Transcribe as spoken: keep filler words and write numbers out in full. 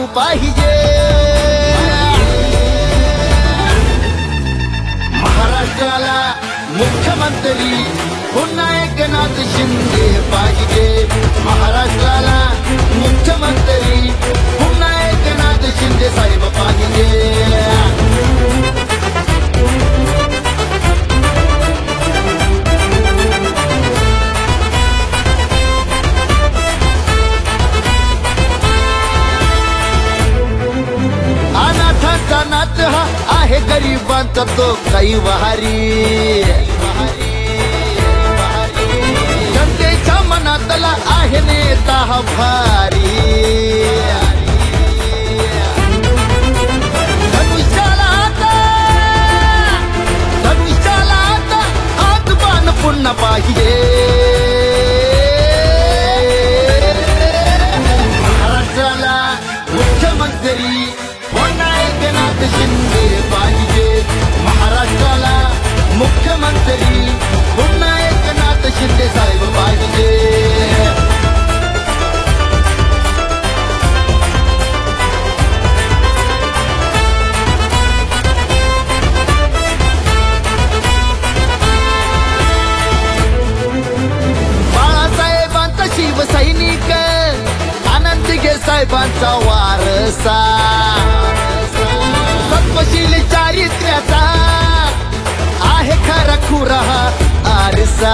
येऊ पाहिजे. महाराष्ट्राला मुख्यमंत्री पुन्हा एकनाथ शिंदे पाहिजे. महाराष्ट्राला मुख्यमंत्री पुन्हा एकनाथ शिंदे साहेब पाहिजे. अनाथांचा नाथ हा आहे गरिबांचा तो काही वहारी. जनतेच्या मनातला आहे नेता हा भारी. धनुष्याला आता धनुष्याला आता हात बाण पुन्हा पाहिजे. महाराष्ट्राला मुख्यमंत्री पुन्हा एकनाथ शिंदे पाहिजे. महाराष्ट्राला मुख्यमंत्री पुन्हा एकनाथ शिंदे साहेब पाहिजे. बाळासाहेबांचा शिवसैनिक आनंदगे साहेबांचा वारसा. सत्वशील चारित्र्याचा आहे खरा खुरा आरसा.